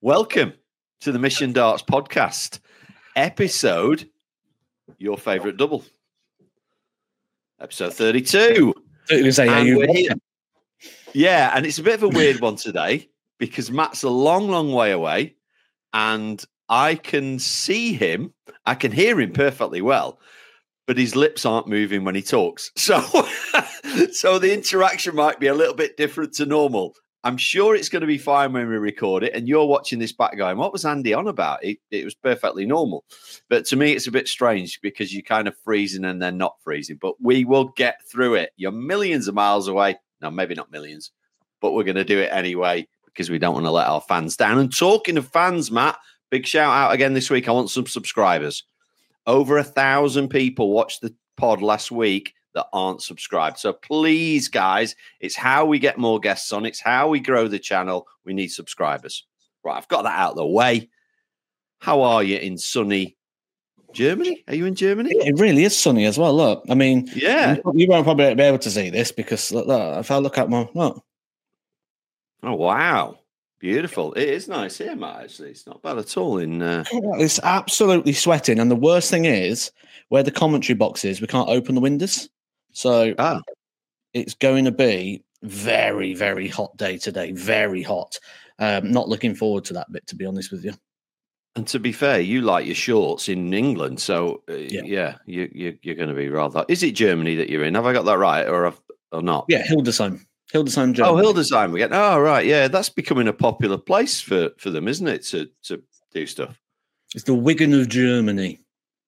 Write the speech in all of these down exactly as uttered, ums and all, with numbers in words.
Welcome to the Mission Darts podcast, episode, your favourite double, episode thirty-two. Say, and you we're here. Yeah, and it's a bit of a weird one today because Matt's a long, long way away and I can see him, I can hear him perfectly well, but his lips aren't moving when he talks. So, so the interaction might be a little bit different to normal. I'm sure it's going to be fine when we record it. And you're watching this back going, what was Andy on about? It, it was perfectly normal. But to me, it's a bit strange because you're kind of freezing and then not freezing. But we will get through it. You're millions of miles away. No, maybe not millions, but we're going to do it anyway because we don't want to let our fans down. And talking of fans, Matt, big shout out again this week. I want some subscribers. Over a thousand people watched the pod last week that aren't subscribed. So please, guys, it's how we get more guests on. It's how we grow the channel. We need subscribers. Right, I've got that out of the way. How are you in sunny Germany? Are you in Germany? It really is sunny as well. Look, I mean, yeah, you won't probably be able to see this because look, look, if I look at my look. Oh, wow. Beautiful. It is nice here, Matt, actually. It's not bad at all. In uh... It's absolutely sweating. And the worst thing is, where the commentary box is, we can't open the windows. So ah. it's going to be very, very hot day today. Very hot. Um, not looking forward to that bit, to be honest with you. And to be fair, you like your shorts in England. So, uh, yeah, yeah you, you, you're going to be rather... Is it Germany that you're in? Have I got that right or, or not? Yeah, Hildesheim. Hildesheim, Germany. Oh, Hildesheim again. Oh, right. Yeah, that's becoming a popular place for, for them, isn't it, to, to do stuff? It's the Wigan of Germany.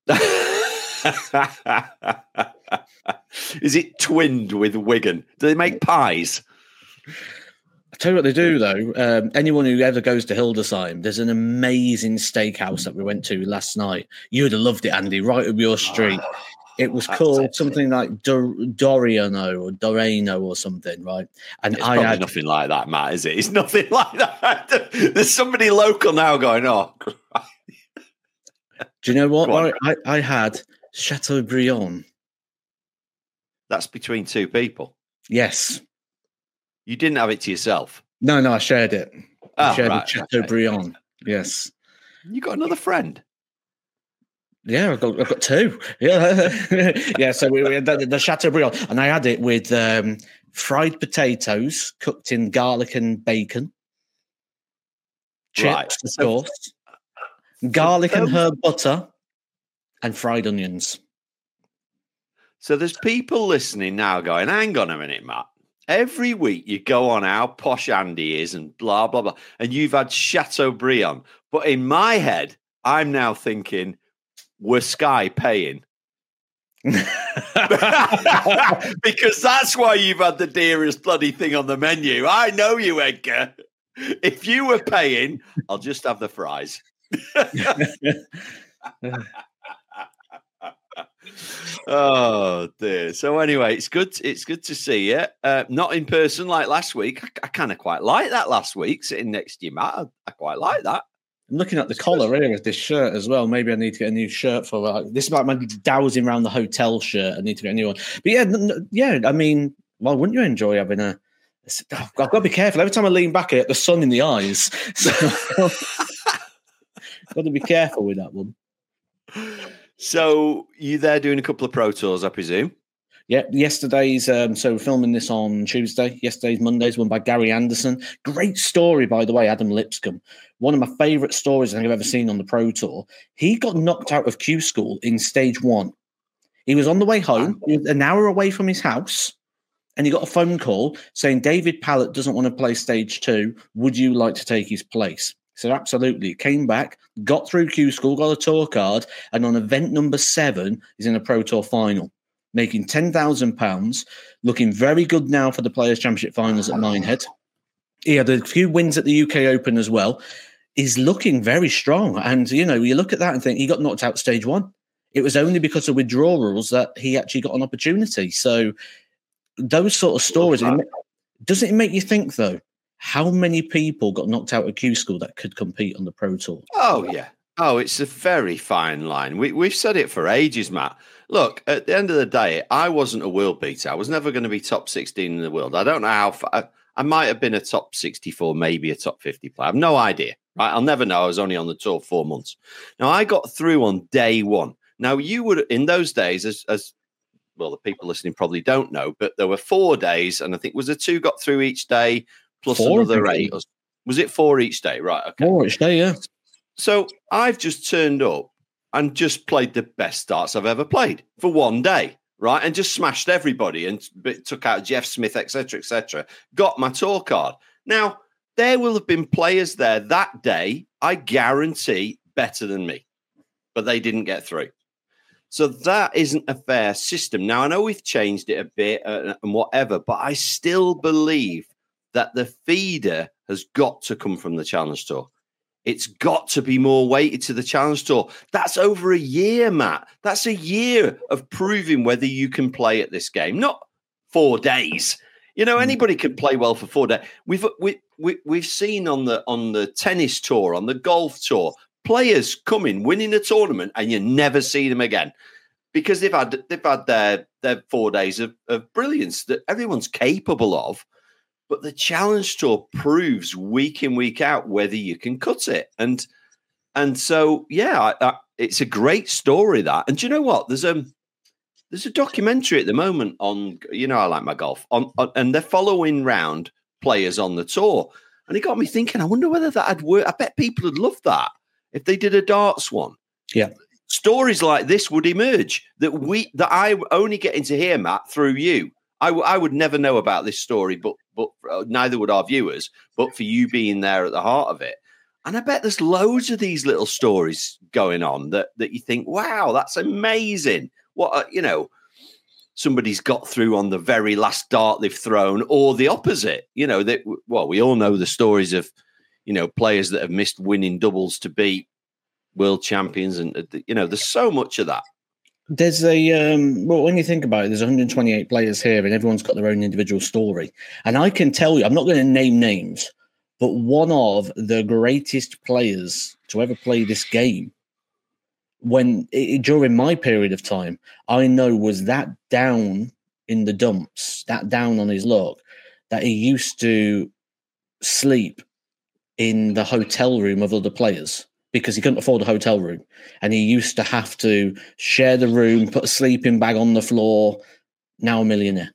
Is it twinned with Wigan? Do they make pies? I tell you what they do, though. Um, anyone who ever goes to Hildesheim, there's an amazing steakhouse that we went to last night. You would have loved it, Andy, right up your street. Oh, it was called sexy. Something like Dor- Doriano or Doreno or something, right? And it's I probably had nothing like that, Matt, is it? It's nothing like that. There's somebody local now going, oh, Christ. Do you know what? I, I, I had Chateaubriand. That's between two people. Yes. You didn't have it to yourself? No, no, I shared it. I oh, shared right, Chateaubriand. Okay. Yes. You got another friend? Yeah, I've got, I've got two. Yeah, yeah. So we, we had the, the Chateaubriand, and I had it with um, fried potatoes cooked in garlic and bacon, chips, right. of course, garlic and herb butter, and fried onions. So there's people listening now going, hang on a minute, Matt. Every week you go on how posh Andy is and blah, blah, blah, and you've had Chateaubriand. But in my head, I'm now thinking, were Sky paying? Because that's why you've had the dearest bloody thing on the menu. I know you, Edgar. If you were paying, I'll just have the fries. Oh dear. So anyway, it's good. It's good to see you. Uh, not in person like last week. I, I kind of quite like that last week, sitting next to you, Matt. I, I quite like that. I'm looking at the collar here of this shirt as well. Maybe I need to get a new shirt for like, this is like my dowsing around the hotel shirt. I need to get a new one. But yeah, n- yeah. I mean, why wouldn't you enjoy having a? I've got to be careful. Every time I lean back, I get the sun in the eyes. So got to be careful with that one. So you there doing a couple of Pro Tours, I presume? Yeah, yesterday's, um, so we're filming this on Tuesday. Yesterday's Monday's one by Gary Anderson. Great story, by the way, Adam Lipscomb. One of my favourite stories I think I've ever seen on the Pro Tour. He got knocked out of Q School in stage one. He was on the way home, he was an hour away from his house, and he got a phone call saying David Pallett doesn't want to play stage two. Would you like to take his place? He said, absolutely. Came back, got through Q School, got a tour card, and on event number seven, he's in a Pro Tour final, making ten thousand pounds, looking very good now for the Players' Championship finals at Minehead. He had a few wins at the U K Open as well. He's looking very strong. And, you know, you look at that and think he got knocked out stage one. It was only because of withdrawals that he actually got an opportunity. So those sort of stories, doesn't it make you think, though, how many people got knocked out of Q School that could compete on the Pro Tour? Oh, yeah. Oh, it's a very fine line. We, we've said it for ages, Matt. Look, at the end of the day, I wasn't a world beater. I was never going to be top sixteen in the world. I don't know how far. I, I might have been a top sixty-four, maybe a top fifty player. I have no idea, Right? I'll never know. I was only on the tour four months. Now, I got through on day one. Now, you would, in those days, as, as well, the people listening probably don't know, but there were four days, and I think was it two got through each day plus four, another eight? Or, was it four each day? Right. Okay. Four each day, yeah. So I've just turned up and just played the best starts I've ever played for one day, right? And just smashed everybody and took out Jeff Smith, et cetera, et cetera. Got my tour card. Now, there will have been players there that day, I guarantee, better than me, but they didn't get through. So that isn't a fair system. Now, I know we've changed it a bit uh, and whatever, but I still believe that the feeder has got to come from the Challenge Tour. It's got to be more weighted to the Challenge Tour. That's over a year, Matt. That's a year of proving whether you can play at this game, not four days. You know, anybody can play well for four days. We've we, we, we've seen on the on the tennis tour, on the golf tour, players coming, winning a tournament, and you never see them again because they've had they've had their their four days of, of brilliance that everyone's capable of. But the Challenge Tour proves week in, week out whether you can cut it. And and so, yeah, I, I, it's a great story, that. And do you know what? There's a, there's a documentary at the moment on, you know, I like my golf, on, on and they're following round players on the tour. And it got me thinking, I wonder whether that would work. I bet people would love that if they did a darts one. Yeah. Stories like this would emerge that we that I only get into hear, Matt, through you. I, w- I would never know about this story, but but uh, neither would our viewers, but for you being there at the heart of it. And I bet there's loads of these little stories going on that, that you think, wow, that's amazing. What, uh, you know, somebody's got through on the very last dart they've thrown, or the opposite. You know, that, well, we all know the stories of, you know, players that have missed winning doubles to beat world champions. And, uh, you know, there's so much of that. There's a, um, well, when you think about it, there's one hundred twenty-eight players here and everyone's got their own individual story. And I can tell you, I'm not going to name names, but one of the greatest players to ever play this game, when it, during my period of time, I know was that down in the dumps, that down on his luck, that he used to sleep in the hotel room of other players, because he couldn't afford a hotel room. And he used to have to share the room, put a sleeping bag on the floor. Now a millionaire.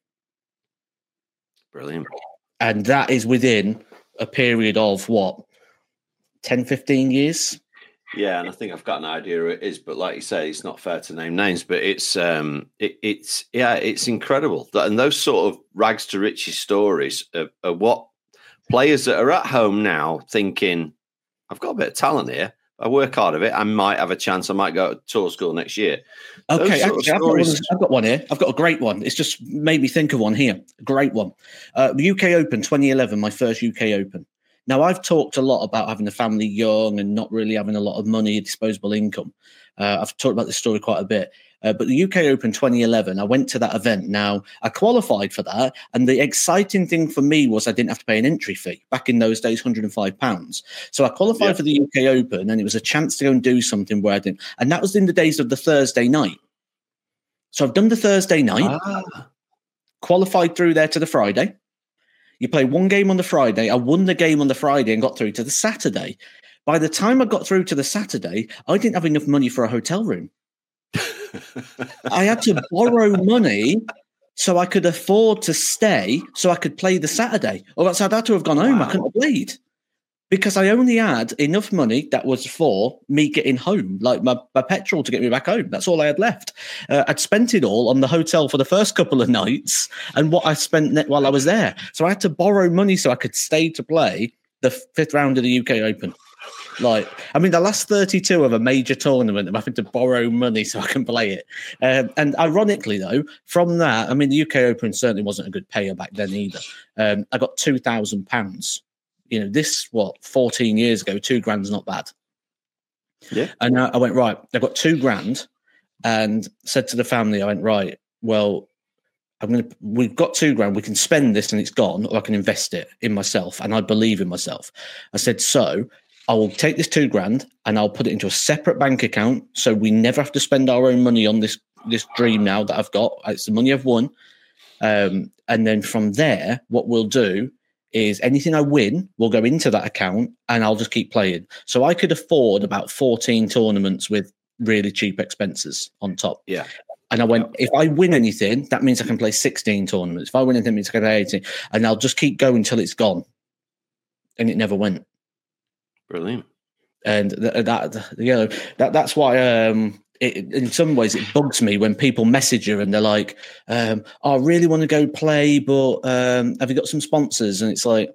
Brilliant. And that is within a period of, what, ten, fifteen years? Yeah, and I think I've got an idea who it is, but like you say, it's not fair to name names, but it's, um, it, it's yeah, it's incredible. And those sort of rags to riches stories are, are what players that are at home now thinking, I've got a bit of talent here. I work hard of it. I might have a chance. I might go to tour school next year. Okay, actually, I've, got one, I've got one here. I've got a great one. It's just made me think of one here. A great one. Uh, U K Open twenty eleven, my first U K Open. Now, I've talked a lot about having a family young and not really having a lot of money, disposable income. Uh, I've talked about this story quite a bit. Uh, but the U K Open twenty eleven, I went to that event. Now, I qualified for that. And the exciting thing for me was I didn't have to pay an entry fee. Back in those days, one hundred five pounds. So I qualified yeah. for the U K Open, and it was a chance to go and do something where I didn't. And that was in the days of the Thursday night. So I've done the Thursday night, ah. qualified through there to the Friday. You play one game on the Friday. I won the game on the Friday and got through to the Saturday. By the time I got through to the Saturday, I didn't have enough money for a hotel room. I had to borrow money so I could afford to stay so I could play the Saturday. Or else I'd had to have gone home. Wow. I couldn't have played because I only had enough money that was for me getting home, like my, my petrol to get me back home. That's all I had left. Uh, I'd spent it all on the hotel for the first couple of nights and what I spent while I was there. So I had to borrow money so I could stay to play the fifth round of the U K Open. Like, I mean, the last thirty-two of a major tournament, I'm having to borrow money so I can play it. Um, and ironically, though, from that, I mean, the U K Open certainly wasn't a good payer back then either. Um, I got two thousand pounds. You know, this, what, fourteen years ago, two grand's not bad. Yeah. And I, I went, right, I got two grand and said to the family, I went, right, well, I'm going to, we've got two grand. We can spend this and it's gone, or I can invest it in myself. And I believe in myself. I said, so I will take this two grand and I'll put it into a separate bank account so we never have to spend our own money on this this dream now that I've got. It's the money I've won. Um, and then from there, what we'll do is anything I win will go into that account and I'll just keep playing. So I could afford about fourteen tournaments with really cheap expenses on top. Yeah. And I went, if I win anything, that means I can play sixteen tournaments. If I win anything, it means I can play eighteen. And I'll just keep going until it's gone. And it never went. Brilliant. And th- that, you know, that that's why um, it, in some ways it bugs me when people message you and they're like, um, oh, I really want to go play, but um, have you got some sponsors? And it's like,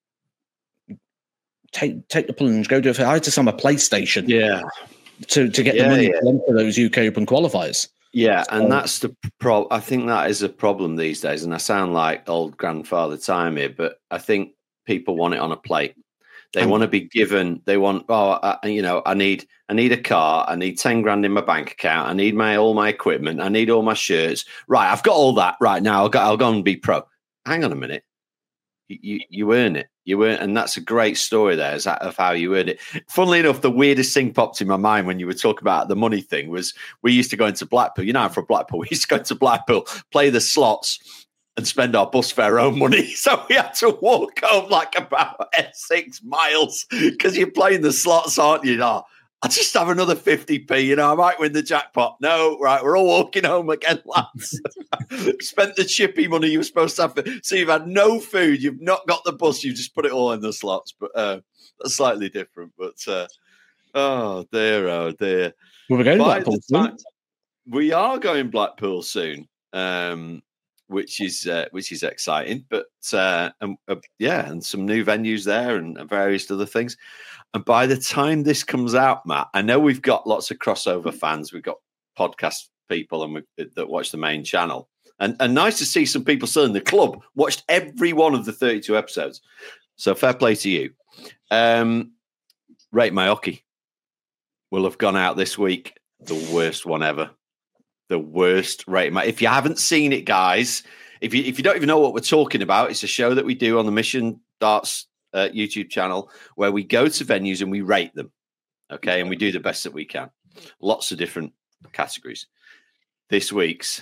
take take the plunge, go do it. I had to sell my PlayStation yeah. to, to get yeah, the money yeah. for those U K Open qualifiers. Yeah, so, and that's the pro. I think that is a problem these days. And I sound like old grandfather time here, but I think people want it on a plate. They want to be given. They want. Oh, I, you know, I need. I need a car. I need ten grand in my bank account. I need my all my equipment. I need all my shirts. Right, I've got all that. Right now, I'll go. I'll go and be pro. Hang on a minute. You you, you earn it. You earn, and that's a great story there is that of how you earned it. Funnily enough, the weirdest thing popped in my mind when you were talking about the money thing was we used to go into Blackpool. You know, I'm from Blackpool. We used to go into Blackpool, play the slots, and spend our bus fare own money. So we had to walk home like about six miles because you're playing the slots, aren't you? Oh, I'll just have another fifty p, you know, I might win the jackpot. No, right, we're all walking home again, lads. Spent the chippy money you were supposed to have. So you've had no food, you've not got the bus, you've just put it all in the slots. But uh, that's slightly different. But uh, oh dear, oh dear. Well, we're going Blackpool soon. We are going Blackpool soon. Um which is uh, which is exciting, but uh, and, uh, yeah, and some new venues there and various other things. And by the time this comes out, Matt, I know we've got lots of crossover fans. We've got podcast people and we, that watch the main channel, and and nice to see some people still in the club. Watched every one of the thirty-two episodes, so fair play to you. Um, Rate My Hockey will have gone out this week. The worst one ever. The worst rating. If you haven't seen it, guys, if you if you don't even know what we're talking about, it's a show that we do on the Mission Darts uh, YouTube channel where we go to venues and we rate them. Okay, and we do the best that we can. Lots of different categories. This week's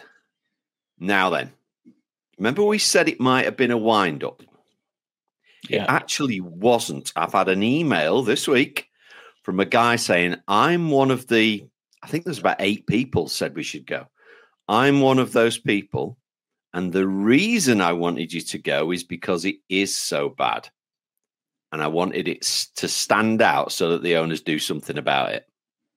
Now Then. Remember we said it might have been a wind up. Yeah. It actually wasn't. I've had an email this week from a guy saying I'm one of the I think there's about eight people said we should go. I'm one of those people. And the reason I wanted you to go is because it is so bad. And I wanted it to stand out so that the owners do something about it.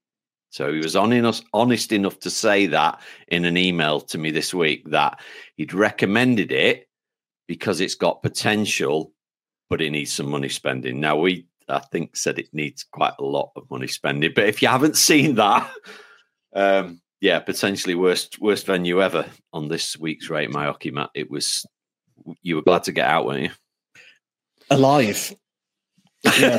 So he was honest enough to say that in an email to me this week, that he'd recommended it because it's got potential, but it needs some money spending. Now, we I think said it needs quite a lot of money spending. But if you haven't seen that, um, yeah, potentially worst worst venue ever on this week's Rate My Hockey, Matt. It was, you were glad to get out, weren't you? Alive. Yeah.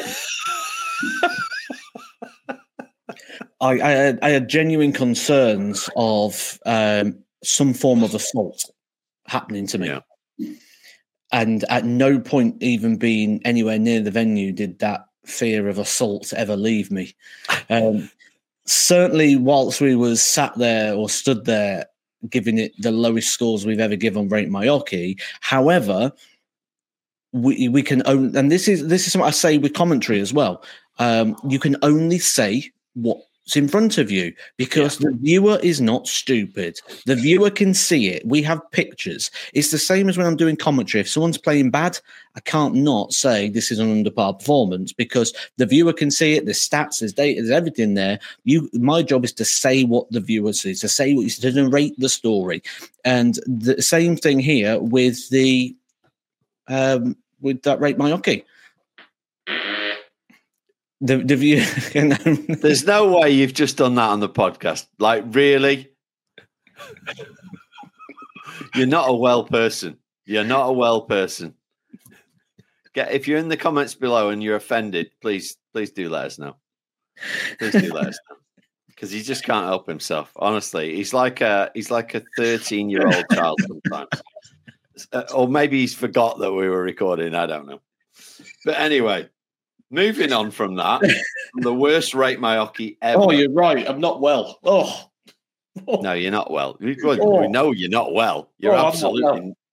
I, I, had, I had genuine concerns of um, some form of assault happening to me. Yeah. And at no point, even being anywhere near the venue, did that fear of assault ever leave me. Um, certainly, whilst we was sat there or stood there, giving it the lowest scores we've ever given Rate My Hockey. However, we we can own, and this is this is what I say with commentary as well. Um, you can only say what's in front of you because yeah. the viewer is not stupid. The viewer can see it. We have pictures. It's the same as when I'm doing commentary. If someone's playing bad, I can't not say this is an under par performance because the viewer can see it. There's stats, there's data, there's everything there. You, my job is to say what the viewer sees, to say what you to narrate the story, and the same thing here with the um, with that Rate My Hockey. The, the view, you know. There's no way you've just done that on the podcast. Like, really? You're not a well person. You're not a well person. Get, if you're in the comments below and you're offended, please, please do let us know. Please do let us know. Because he just can't help himself. Honestly, he's like a he's like a thirteen-year-old child sometimes. Uh, or maybe he's forgot that we were recording. I don't know. But anyway. Moving on from that, the worst Rate My Hockey ever. Oh, you're right. I'm not well. Oh, oh. No, you're not well. We, oh. we know you're not well. You're oh, absolutely, not well.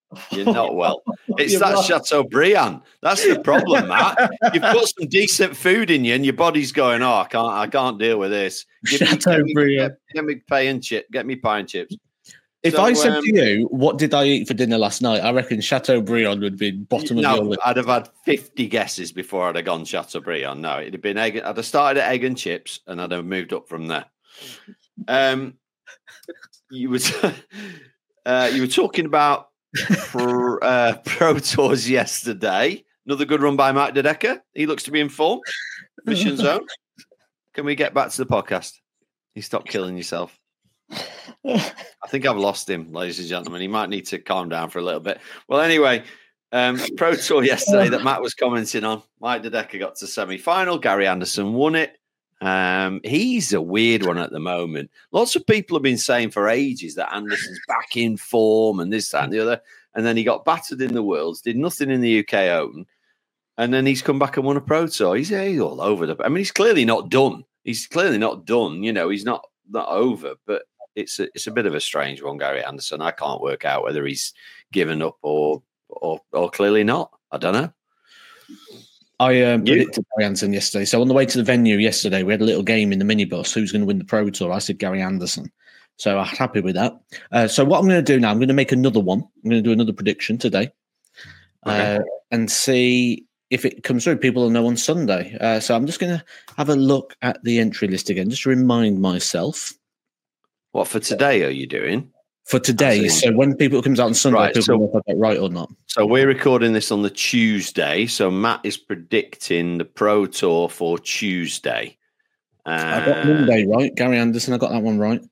You're not well. It's You're that not. Chateaubriand. That's the problem, Matt. You've got some decent food in you, and your body's going, "Oh, I can't, I can't deal with this." Give me, get, me, get, get me pie and chip. Get me pie and chips. If so, I said um, to you, "What did I eat for dinner last night?" I reckon Chateaubriand would be bottom no, of your list. I'd have had fifty guesses before I'd have gone Chateaubriand. No, it'd have been egg. I'd have started at egg and chips, and I'd have moved up from there. Um, you were uh, you were talking about pro, uh, Pro Tours yesterday. Another good run by Mike Dedeker. He looks to be in form. Mission Zone. Can we get back to the podcast? You stop killing yourself. I think I've lost him, ladies and gentlemen. He might need to calm down for a little bit. Well, anyway, um, Pro Tour yesterday that Matt was commenting on. Mike Dedeker got to semi-final. Gary Anderson won it. Um, he's a weird one at the moment. Lots of people have been saying for ages that Anderson's back in form and this, that, and the other. And then he got battered in the Worlds, did nothing in the U K Open, and then he's come back and won a Pro Tour. He's, he's all over the. I mean, he's clearly not done. He's clearly not done. You know, he's not not over. But it's a, it's a bit of a strange one, Gary Anderson. I can't work out whether he's given up or or or clearly not. I don't know. I um, predicted Gary Anderson yesterday. So on the way to the venue yesterday, we had a little game in the minibus. Who's going to win the Pro Tour? I said Gary Anderson. So I'm happy with that. Uh, so what I'm going to do now, I'm going to make another one. I'm going to do another prediction today okay. uh, and see if it comes through. People will know on Sunday. Uh, so I'm just going to have a look at the entry list again, just to remind myself. What for today are you doing? For today, so when people comes out on Sunday, right, people so, know if I get right or not. So we're recording this on the Tuesday. So Matt is predicting the Pro Tour for Tuesday. Uh, I got Monday right, Gary Anderson. I got that one right.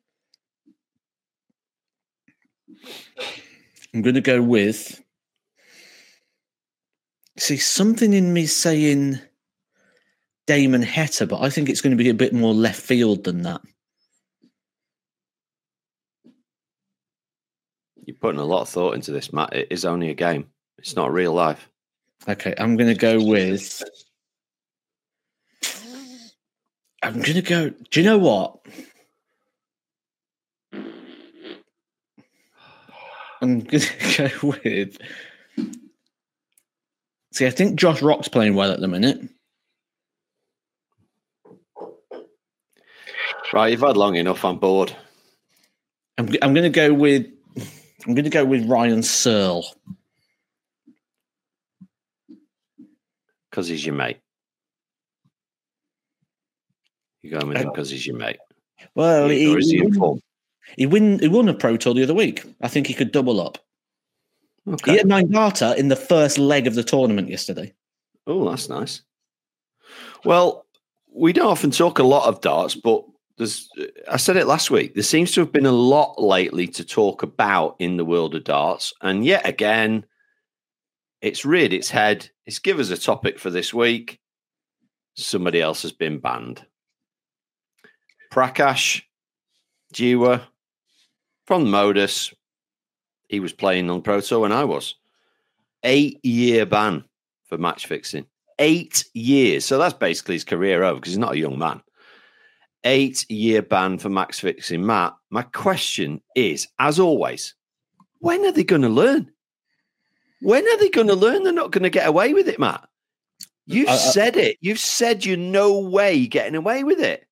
I'm going to go with. See, something in me saying Damon Heta, but I think it's going to be a bit more left field than that. You're putting a lot of thought into this, Matt. It is only a game. It's not real life. Okay, I'm going to go with... I'm going to go... Do you know what? I'm going to go with... See, I think Josh Rock's playing well at the minute. Right, you've had long enough. I'm bored. I'm, I'm going to go with... I'm going to go with Ryan Searle. Because he's your mate. You're going with him because he's your mate. Well, he, or is he, he in form? He, win, he won a Pro Tour the other week. I think he could double up. Okay. He had nine darter in the first leg of the tournament yesterday. Oh, that's nice. Well, we don't often talk a lot of darts, but There's, I said it last week. There seems to have been a lot lately to talk about in the world of darts. And yet again, it's reared its head. It's given us a topic for this week. Somebody else has been banned. Prakash Jiwa from Modus. He was playing on Pro Tour when I was. Eight-year ban for match fixing. Eight years. So that's basically his career over because he's not a young man. Eight-year ban for match fixing. Matt, my question is, as always, when are they going to learn? When are they going to learn? They're not going to get away with it, Matt. You've uh, said it. You've said you're no way getting away with it.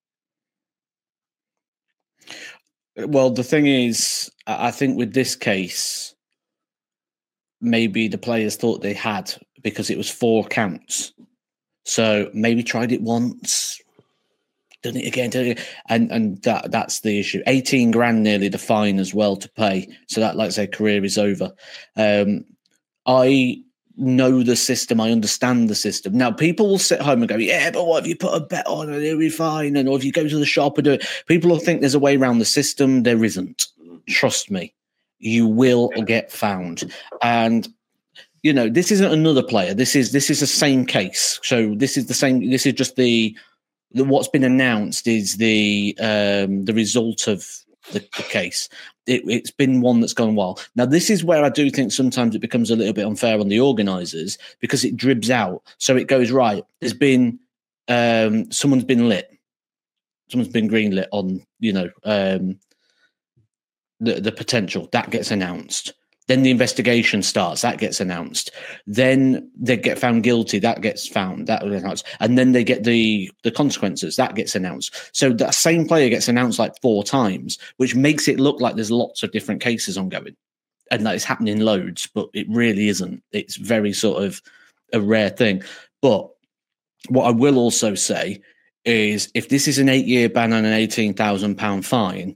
Well, the thing is, I think with this case, maybe the players thought they had because it was four counts. So maybe tried it once, done it again, done it again. and and that that's the issue. eighteen grand nearly the fine as well to pay. So that, like I say, career is over. Um, I know the system. I understand the system. Now, people will sit home and go, yeah, but what if you put a bet on and it'll be fine? And or if you go to the shop and do it, people will think there's a way around the system. There isn't. Trust me, you will get found. And you know, this isn't another player. This is this is the same case. So this is the same. This is just the, the what's been announced is the um, the result of the, the case. It, it's been one that's gone wild. Now, this is where I do think sometimes it becomes a little bit unfair on the organisers because it dribs out. So it goes, right, there's been, um, someone's been lit. Someone's been greenlit on, you know, um, the, the potential. That gets announced. Then the investigation starts. That gets announced. Then they get found guilty. That gets found. That gets announced. And then they get the the consequences. That gets announced. So that same player gets announced like four times, which makes it look like there's lots of different cases ongoing, and that it's happening loads. But it really isn't. It's very sort of a rare thing. But what I will also say is, if this is an eight-year ban and an eighteen thousand pound fine,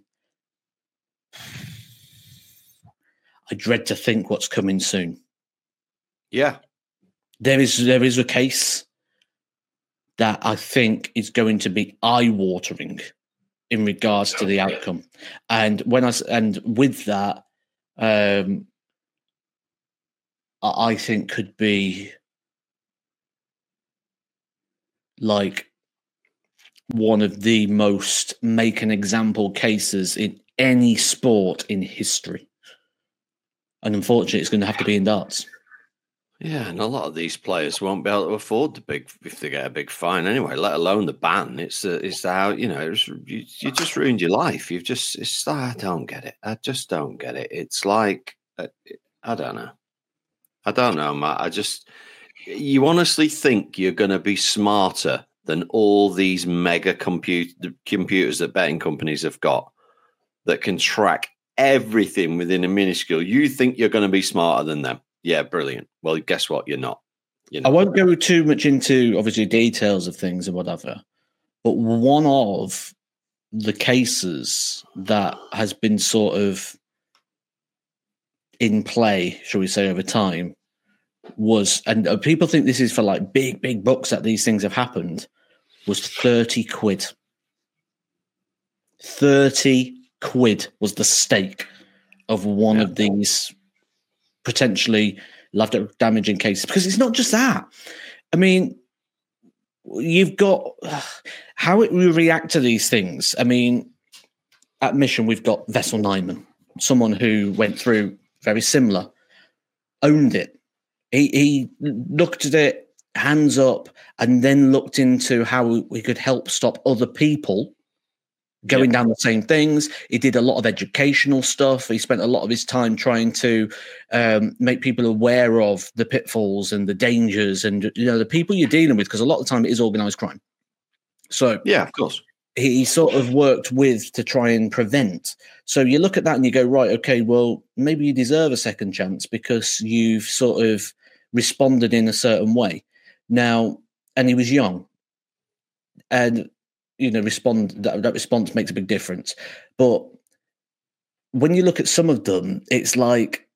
I dread to think what's coming soon. Yeah. There is there is a case that I think is going to be eye-watering in regards to the outcome. And when I and with that, um, I think could be like one of the most make an example cases in any sport in history. And unfortunately, it's going to have to be in darts. Yeah, and a lot of these players won't be able to afford the big if they get a big fine anyway. Let alone the ban. It's the it's the how you know it's, you you just ruined your life. You've just it's I don't get it. I just don't get it. It's like I don't know. I don't know, Matt. I just you honestly think you're going to be smarter than all these mega compute computers that betting companies have got that can track everything within a minuscule. You think you're going to be smarter than them? Yeah, brilliant. Well, guess what? You're not. You're not. I won't go too much into obviously details of things and whatever, but one of the cases that has been sort of in play, shall we say, over time was, and people think this is for like big, big bucks that these things have happened, was thirty quid. thirty quid was the stake of one yeah. of these potentially life damaging cases, because it's not just that. I mean, you've got uh, how it will react to these things. I mean, at Mission, we've got Vessel Nyman, someone who went through very similar, owned it. He, he looked at it, hands up, and then looked into how we could help stop other people going yeah. down the same things. He did a lot of educational stuff. He spent a lot of his time trying to um, make people aware of the pitfalls and the dangers and, you know, the people you're dealing with, because a lot of the time it is organized crime. So yeah, of course. He sort of worked with to try and prevent. So you look at that and you go, right, okay, well, maybe you deserve a second chance because you've sort of responded in a certain way. Now, and he was young. And you know, respond that, that response makes a big difference. But when you look at some of them, it's like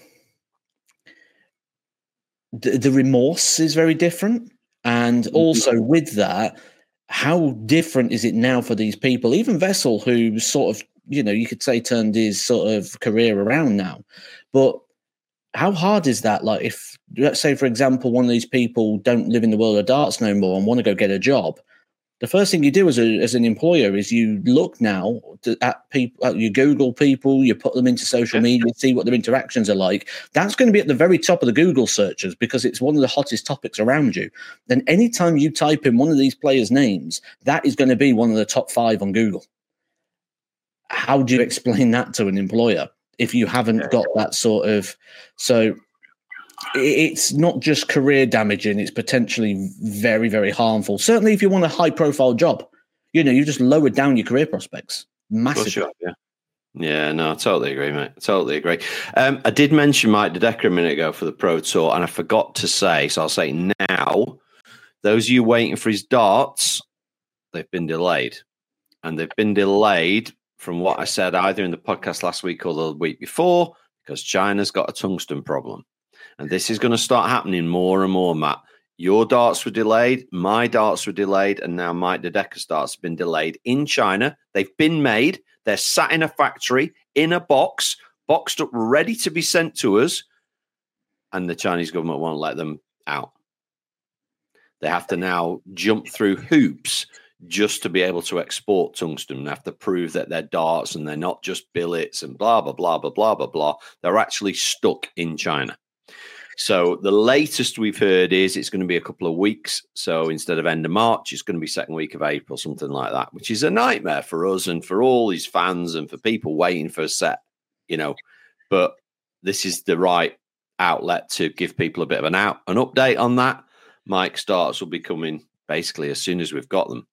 the, the remorse is very different. And also with that, how different is it now for these people? Even Vessel, who sort of, you know, you could say turned his sort of career around now. But how hard is that? Like if, let's say, for example, one of these people don't live in the world of darts no more and want to go get a job, the first thing you do as a as an employer is you look now to, at people, you Google people, you put them into social media, see what their interactions are like. That's going to be at the very top of the Google searches because it's one of the hottest topics around you. Then anytime you type in one of these players' names, that is going to be one of the top five on Google. How do you explain that to an employer if you haven't got that sort of... So it's not just career damaging, it's potentially very, very harmful. Certainly if you want a high-profile job, you know, you just lowered down your career prospects massively. Sure, yeah. Yeah, no, I totally agree, mate. I totally agree. Um, I did mention Mike De Decker a minute ago for the Pro Tour, and I forgot to say, so I'll say now, those of you waiting for his darts, they've been delayed. And they've been delayed from what I said either in the podcast last week or the week before, because China's got a tungsten problem. And this is going to start happening more and more, Matt. Your darts were delayed, my darts were delayed, and now Mike De Decker's darts have been delayed in China. They've been made. They're sat in a factory, in a box, boxed up, ready to be sent to us, and the Chinese government won't let them out. They have to now jump through hoops just to be able to export tungsten. They have to prove that they're darts and they're not just billets and blah, blah, blah, blah, blah, blah, blah. They're actually stuck in China. So the latest we've heard is it's going to be a couple of weeks. So instead of end of March, it's going to be second week of April, something like that, which is a nightmare for us and for all these fans and for people waiting for a set, you know. But this is the right outlet to give people a bit of an out an update on that. Mike starts will be coming basically as soon as we've got them.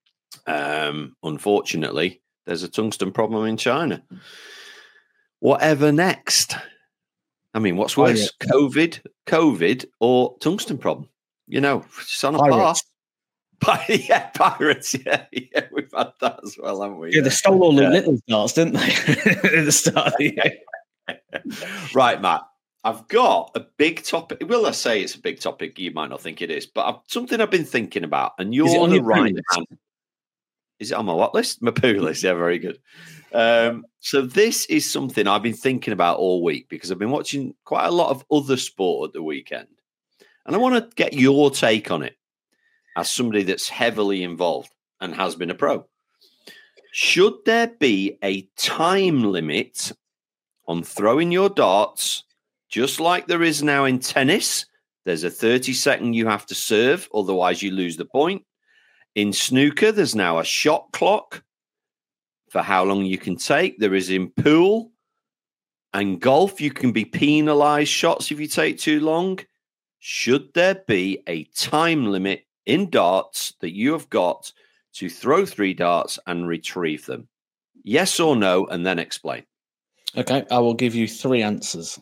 Um, unfortunately, there's a tungsten problem in China. Whatever next? I mean, what's worse, Pirates. COVID, COVID, or tungsten problem? You know, it's on a par. Yeah, pirates. Yeah, yeah, we've had that as well, haven't we? Yeah, they stole all the yeah. little darts, didn't they? At the start of the year. Right, Matt. I've got a big topic. Will I say it's a big topic? You might not think it is, but I've, something I've been thinking about, and you're the right man. Is it on my what list? My poo list. Yeah, very good. Um, so this is something I've been thinking about all week because I've been watching quite a lot of other sport at the weekend, and I want to get your take on it as somebody that's heavily involved and has been a pro. Should there be a time limit on throwing your darts, just like there is now in tennis? There's a thirty second you have to serve, otherwise you lose the point. In snooker, there's now a shot clock for how long you can take. There is in pool and golf, you can be penalised shots if you take too long. Should there be a time limit in darts that you have got to throw three darts and retrieve them? Yes or no, and then explain. Okay, I will give you three answers.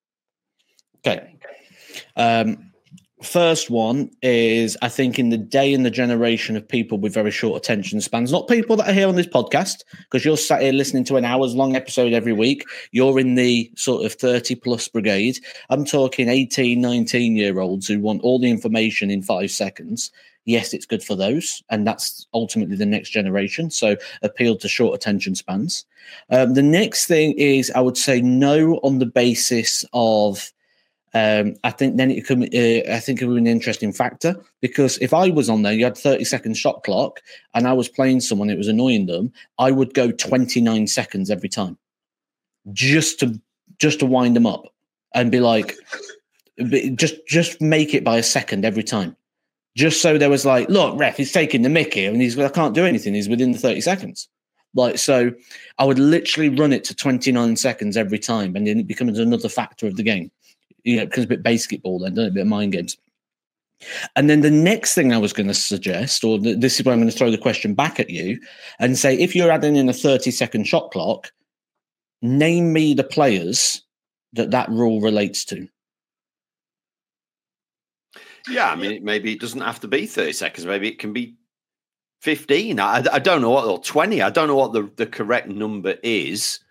Okay. Um, first one is, I think, in the day and the generation of people with very short attention spans, not people that are here on this podcast, because you're sat here listening to an hours long episode every week. You're in the sort of thirty plus brigade. I'm talking eighteen, nineteen year olds who want all the information in five seconds. Yes, it's good for those. And that's ultimately the next generation. So appeal to short attention spans. Um, the next thing is, I would say no on the basis of, Um, I think then it could. Uh, I think it would be an interesting factor, because if I was on there, you had thirty second shot clock, and I was playing someone, it was annoying them. I would go twenty-nine seconds every time, just to just to wind them up, and be like, just just make it by a second every time, just so there was like, look, ref, he's taking the mickey, and he's I can't do anything. He's within the thirty seconds. Like, so I would literally run it to twenty-nine seconds every time, and then it becomes another factor of the game. You know, because a bit basketball then, doesn't it? A bit of mind games. And then the next thing I was going to suggest, or th- this is where I'm going to throw the question back at you and say, if you're adding in a thirty second shot clock, name me the players that that rule relates to. Yeah, I mean, it, maybe it doesn't have to be thirty seconds. Maybe it can be fifteen. I, I don't know what, or twenty. I don't know what the, the correct number is.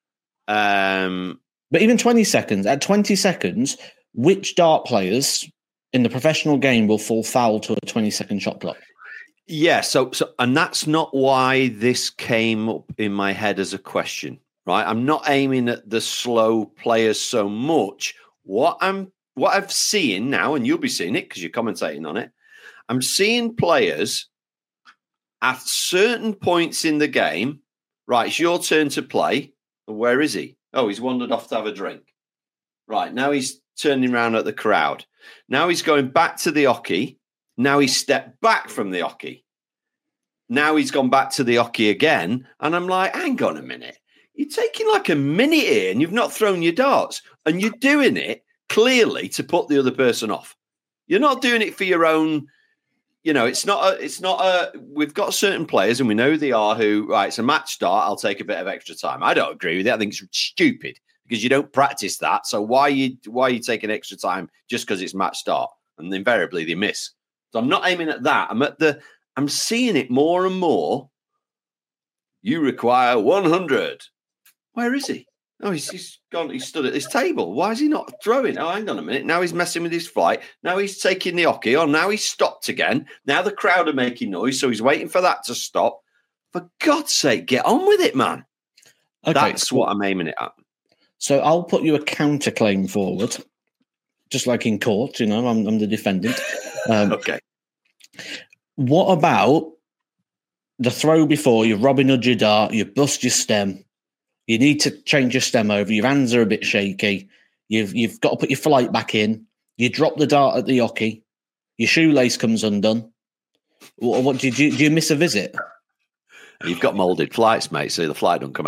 Um, But even twenty seconds, at twenty seconds, which dart players in the professional game will fall foul to a twenty second shot clock? Yeah, so so and that's not why this came up in my head as a question, right? I'm not aiming at the slow players so much. What I'm what I've seen now, and you'll be seeing it because you're commentating on it, I'm seeing players at certain points in the game, right, it's your turn to play. Where is he? Oh, he's wandered off to have a drink. Right, now he's turning around at the crowd. Now he's going back to the oche. Now he's stepped back from the oche. Now he's gone back to the oche again. And I'm like, hang on a minute. You're taking like a minute here and you've not thrown your darts. And you're doing it clearly to put the other person off. You're not doing it for your own... You know, it's not a, it's not a, we've got certain players and we know who they are who, right, it's a match start, I'll take a bit of extra time. I don't agree with it. I think it's stupid because you don't practice that. So why are you, why are you taking extra time just because it's match start? And invariably they miss. So I'm not aiming at that. I'm at the, I'm seeing it more and more. You require one hundred. Where is he? Oh, he's, he's gone. He stood at this table. Why is he not throwing? Oh, hang on a minute. Now he's messing with his flight. Now he's taking the hockey. Oh, now he's stopped again. Now the crowd are making noise, so he's waiting for that to stop. For God's sake, get on with it, man. Okay, That's cool. What I'm aiming it at. So I'll put you a counterclaim forward, just like in court. You know, I'm, I'm the defendant. Um, okay. What about the throw before you Robin Hood your dart, you bust your stem? You need to change your stem over. Your hands are a bit shaky. You've you've got to put your flight back in. You drop the dart at the hockey. Your shoelace comes undone. What, what did you do? You miss a visit? You've got moulded flights, mate, so the flight don't come out.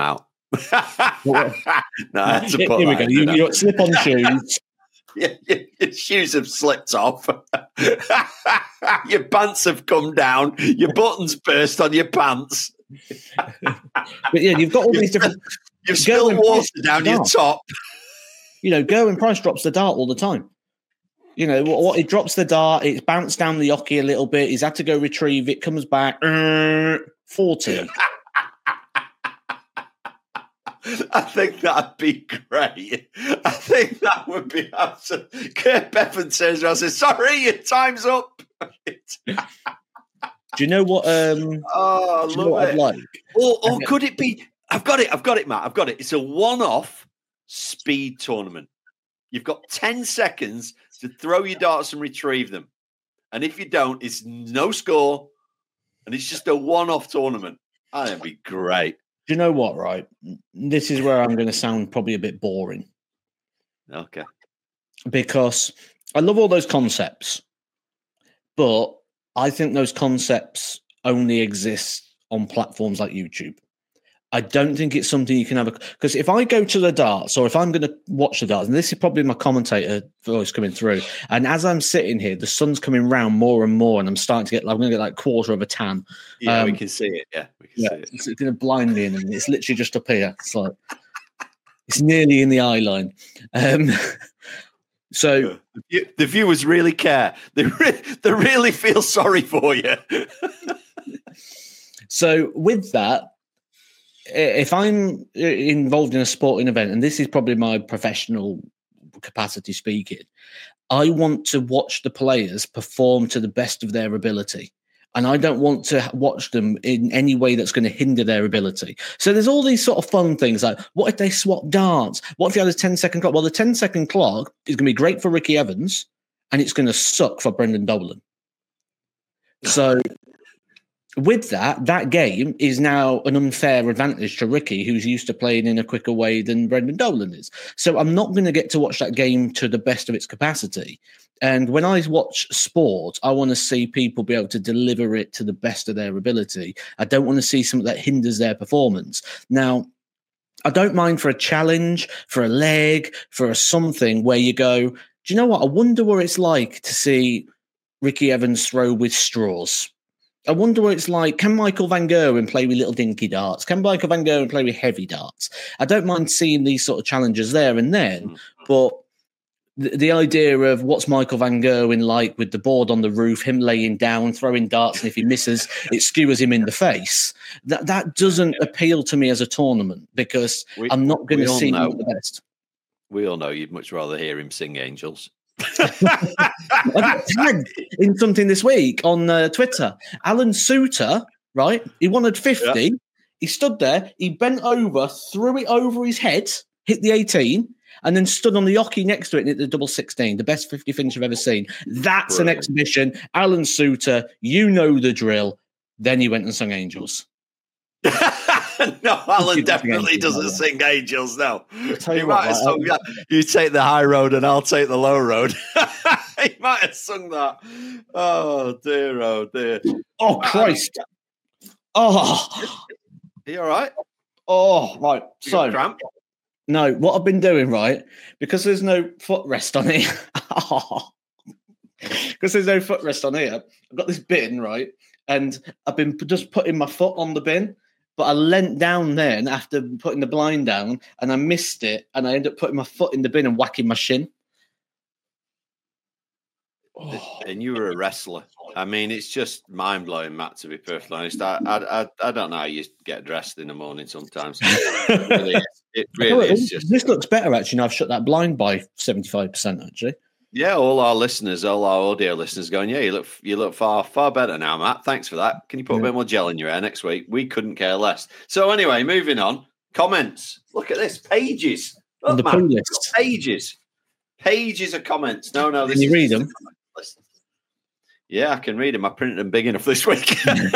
no, that's a Here we go. You, you got slip-on shoes. Yeah, your, your shoes have slipped off. Your pants have come down. Your buttons burst on your pants. But yeah, you've got all these different. You've spilled water down your top. You know, Gerwyn Price drops the dart all the time. You know, what, what he drops the dart, it's bounced down the hockey a little bit. He's had to go retrieve it, comes back, uh, forty. I think that'd be great. I think that would be absolute. Kurt Bevan turns around and says, sorry, your time's up. Do you know what? Um, oh, I love it. Like? Or, or could it be? I've got it. I've got it, Matt. I've got it. It's a one-off speed tournament. You've got ten seconds to throw your darts and retrieve them. And if you don't, it's no score. And it's just a one-off tournament. Oh, that'd be great. Do you know what, right? This is where I'm going to sound probably a bit boring. Okay. Because I love all those concepts, but I think those concepts only exist on platforms like YouTube. I don't think it's something you can have. Because if I go to the darts, or if I'm going to watch the darts, and this is probably my commentator voice coming through, and as I'm sitting here, the sun's coming round more and more, and I'm starting to get, I'm going to get like quarter of a tan. Yeah, um, we can see it. Yeah, we can yeah, see it. It's going to blind me, and it's literally just up here. It's like it's nearly in the eye line. Um, so the, the viewers really care. They re- they really feel sorry for you. So with that, if I'm involved in a sporting event, and this is probably my professional capacity speaking, I want to watch the players perform to the best of their ability. And I don't want to watch them in any way that's going to hinder their ability. So there's all these sort of fun things like, what if they swap darts? What if you had a ten second clock? Well, the ten second clock is going to be great for Ricky Evans, and it's going to suck for Brendan Dolan. So with that, that game is now an unfair advantage to Ricky, who's used to playing in a quicker way than Brendan Dolan is. So I'm not going to get to watch that game to the best of its capacity. And when I watch sport, I want to see people be able to deliver it to the best of their ability. I don't want to see something that hinders their performance. Now, I don't mind for a challenge, for a leg, for a something where you go, do you know what? I wonder what it's like to see Ricky Evans throw with straws. I wonder what it's like. Can Michael Van Gerwen play with little dinky darts? Can Michael Van Gerwen play with heavy darts? I don't mind seeing these sort of challenges there and then, mm. but the, the idea of what's Michael Van Gerwen like with the board on the roof, him laying down, throwing darts, and if he misses, it skewers him in the face. That that doesn't appeal to me as a tournament because we, I'm not going to see him at the best. We all know you'd much rather hear him sing Angels. I got tagged in something this week on uh, Twitter. Alan Suter, right? He wanted fifty. Yeah. He stood there. He bent over, threw it over his head, hit the eighteen, and then stood on the hockey next to it and hit the double sixteen. The best fifty finish I've ever seen. That's Brilliant. An exhibition. Alan Suter, you know the drill. Then he went and sung Angels. No, Alan definitely doesn't like sing Angels, no. He might have sung that. You take the high road and I'll take the low road. He might have sung that. Oh, dear, oh, dear. Oh, Christ. Oh. Are you all right? Oh, right. You so, cramp? No, what I've been doing, right, because there's no footrest on here. Oh. Because there's no footrest on here, I've got this bin, right, and I've been just putting my foot on the bin. But I leant down then after putting the blind down and I missed it and I ended up putting my foot in the bin and whacking my shin. Oh. And you were a wrestler. I mean, it's just mind-blowing, Matt, to be perfectly honest. I I, I, I don't know how you get dressed in the morning sometimes. It really is. It really oh, is just... This looks better, actually. Now I've shut that blind by seventy-five percent, actually. Yeah, all our listeners, all our audio listeners going, yeah, you look you look far, far better now, Matt. Thanks for that. Can you put yeah. a bit more gel in your hair next week? We couldn't care less. So anyway, moving on. Comments. Look at this. Pages. Look, the man, list. Pages. Pages of comments. No, no. This can you is read them? Yeah, I can read them. I printed them big enough this week.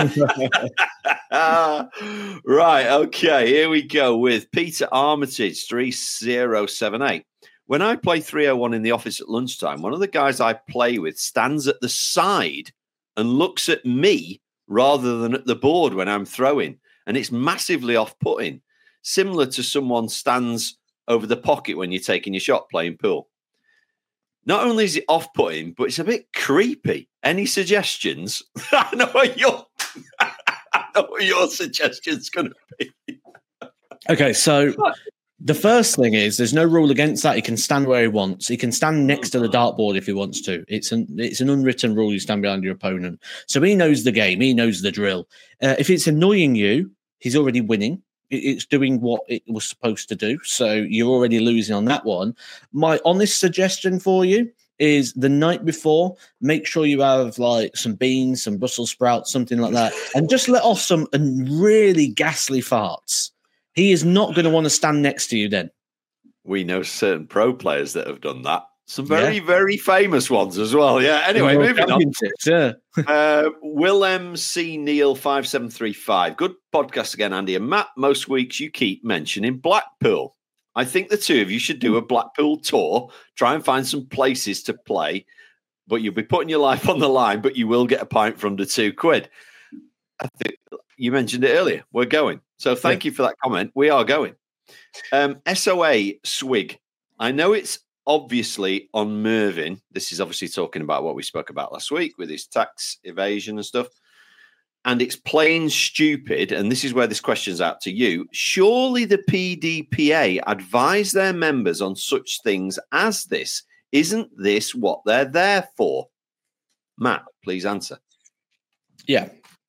uh, right, okay. Here we go with Peter Armitage, three zero seven eight. When I play three oh one in the office at lunchtime, one of the guys I play with stands at the side and looks at me rather than at the board when I'm throwing. And it's massively off-putting. similar to someone stands over the pocket when you're taking your shot playing pool. Not only is it off-putting, but it's a bit creepy. Any suggestions? I know what your, I know what your suggestion's going to be. Okay, so the first thing is there's no rule against that. He can stand where he wants. He can stand next to the dartboard if he wants to. It's an it's an unwritten rule. You stand behind your opponent. So he knows the game. He knows the drill. Uh, if it's annoying you, he's already winning. It's doing what it was supposed to do. So you're already losing on that one. My honest suggestion for you is the night before, make sure you have like some beans, some Brussels sprouts, something like that, and just let off some really ghastly farts. He is not going to want to stand next to you then. We know certain pro players that have done that. Some very, Yeah. very famous ones as well. Yeah. Anyway, World moving on. Championships, Yeah. Uh, Willem C. Neil five seven three five. Good podcast again, Andy and Matt. Most weeks you keep mentioning Blackpool. I think the two of you should do a Blackpool tour. Try and find some places to play, but you'll be putting your life on the line, but you will get a pint from the two quid. I think you mentioned it earlier. We're going. So thank yeah. you for that comment. We are going. Um, S O A Swig. I know it's obviously on Mervyn. This is obviously talking about what we spoke about last week with his tax evasion and stuff. And it's plain stupid. And this is where this question's out to you. Surely the P D P A advise their members on such things as this. Isn't this what they're there for? Matt, please answer. Yeah.